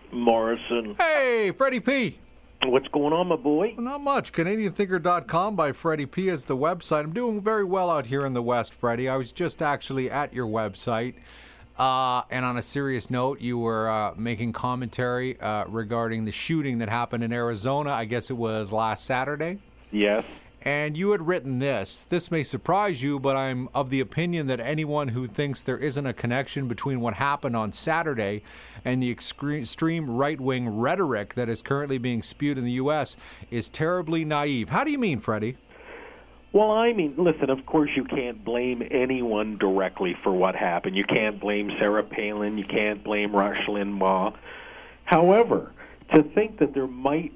Morrison. Hey, Freddie P. What's going on, my boy? Well, not much. CanadianThinker.com by Freddie P. is the website. I'm doing very well out here in the West, Freddie. I was just actually at your website. And on a serious note, you were making commentary regarding the shooting that happened in Arizona. I guess it was last Saturday. Yes. And you had written this. This may surprise you, but I'm of the opinion that anyone who thinks there isn't a connection between what happened on Saturday and the extreme right-wing rhetoric that is currently being spewed in the U.S. is terribly naive. How do you mean, Freddie? Well, I mean, listen, of course you can't blame anyone directly for what happened. You can't blame Sarah Palin. You can't blame Rush Limbaugh. However, to think that there might...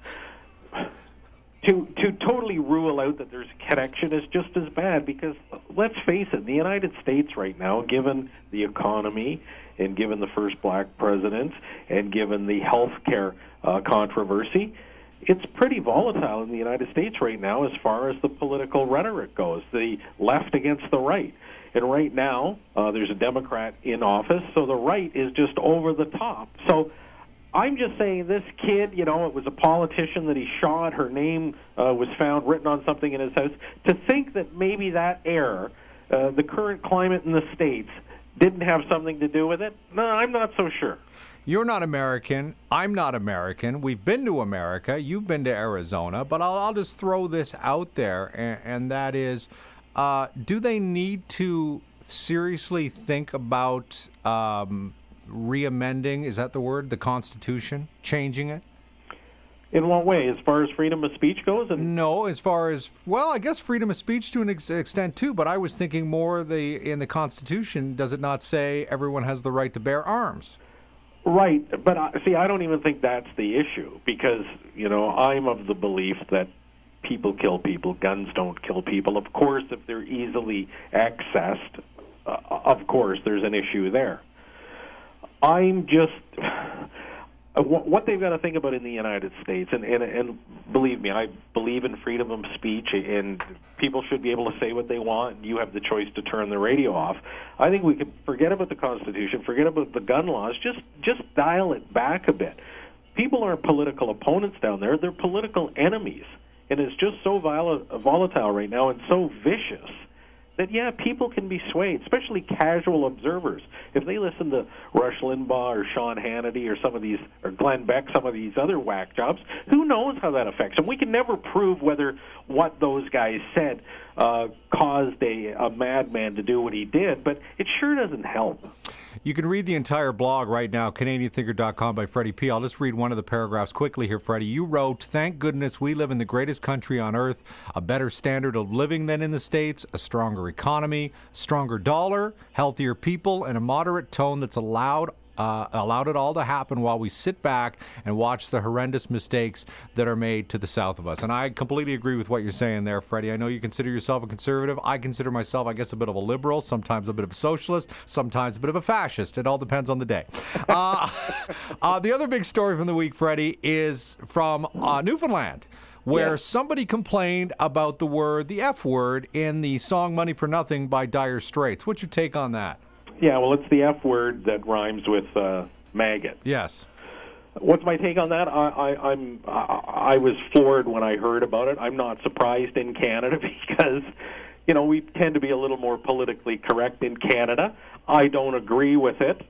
To totally rule out that there's a connection is just as bad because, let's face it, the United States right now, given the economy and given the first black president and given the health care controversy, it's pretty volatile in the United States right now as far as the political rhetoric goes, the left against the right. And right now, there's a Democrat in office, so the right is just over the top. So I'm just saying this kid, it was a politician that he shot. Her name was found written on something in his house. To think that maybe that error, the current climate in the States, didn't have something to do with it, no, I'm not so sure. You're not American. I'm not American. We've been to America. You've been to Arizona. But I'll just throw this out there, and that is, do they need to seriously think about re-amending, is that the word, the Constitution, changing it? In what way? As far as freedom of speech goes? No, as far as, well, I guess freedom of speech to an extent too, but I was thinking more in the Constitution, does it not say everyone has the right to bear arms? Right, but I don't even think that's the issue because, I'm of the belief that people kill people, guns don't kill people. Of course, if they're easily accessed, of course, there's an issue there. I'm just what they've got to think about in the United States, and believe me, I believe in freedom of speech, and people should be able to say what they want, and you have the choice to turn the radio off. I think we could forget about the Constitution, forget about the gun laws, just dial it back a bit. People aren't political opponents down there, they're political enemies, and it's just so volatile right now and so vicious that, people can be swayed, especially casual observers. If they listen to Rush Limbaugh or Sean Hannity or some of these, or Glenn Beck, some of these other whack jobs, who knows how that affects them? We can never prove whether what those guys said caused a madman to do what he did, but it sure doesn't help. You can read the entire blog right now, CanadianThinker.com by Freddie P. I'll just read one of the paragraphs quickly here, Freddie. You wrote, "Thank goodness we live in the greatest country on earth, a better standard of living than in the States, a stronger economy, stronger dollar, healthier people, and a moderate tone that's allowed it all to happen while we sit back and watch the horrendous mistakes that are made to the south of us." And I completely agree with what you're saying there, Freddie. I know you consider yourself a conservative. I consider myself, I guess, a bit of a liberal, sometimes a bit of a socialist, sometimes a bit of a fascist. It all depends on the day. The other big story from the week, Freddie, is from Newfoundland, where somebody complained about the F word in the song Money for Nothing by Dire Straits. What's your take on that? Yeah, well, it's the F word that rhymes with maggot. Yes. What's my take on that? I was floored when I heard about it. I'm not surprised in Canada because, we tend to be a little more politically correct in Canada. I don't agree with it,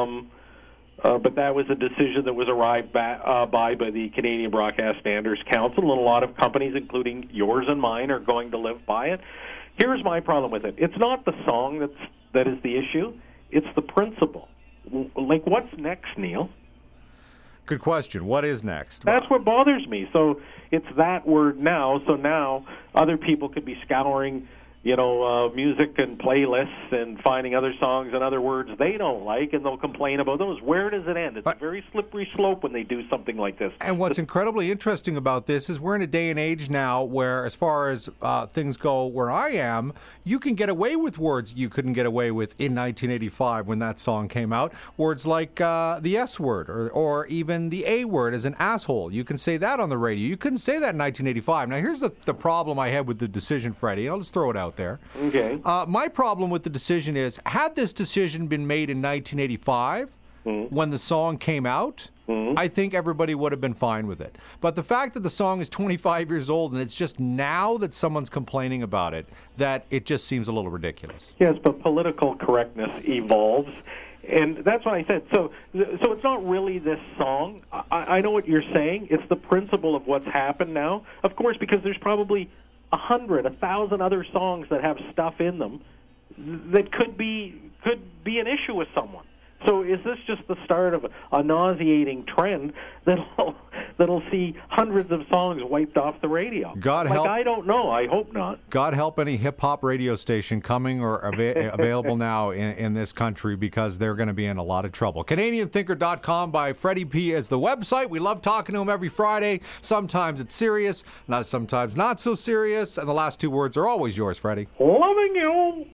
but that was a decision that was arrived by the Canadian Broadcast Standards Council, and a lot of companies, including yours and mine, are going to live by it. Here's my problem with it. It's not the song that is the issue. It's the principle. Like, what's next, Neil? Good question. What is next? That's what bothers me. So it's that word now. So now other people could be scouring, music and playlists and finding other songs and other words they don't like, and they'll complain about those. Where does it end? It's a very slippery slope when they do something like this. And what's incredibly interesting about this is we're in a day and age now where, as far as things go where I am, you can get away with words you couldn't get away with in 1985 when that song came out. Words like the S word or even the A word as an asshole. You can say that on the radio. You couldn't say that in 1985. Now, here's the problem I had with the decision, Freddie. I'll just throw it out there. Okay. My problem with the decision is, had this decision been made in 1985 when the song came out, I think everybody would have been fine with it. But the fact that the song is 25 years old and it's just now that someone's complaining about it, that it just seems a little ridiculous. Yes, but political correctness evolves. And that's what I said. So it's not really this song. I know what you're saying. It's the principle of what's happened now. Of course, because there's probably 100, 1,000 other songs that have stuff in them that could be an issue with someone. So is this just the start of a nauseating trend that'll see hundreds of songs wiped off the radio? God help. I don't know. I hope not. God help any hip-hop radio station coming or available now in this country, because they're going to be in a lot of trouble. CanadianThinker.com by Freddie P. is the website. We love talking to him every Friday. Sometimes it's serious, sometimes not so serious. And the last two words are always yours, Freddie. Loving you.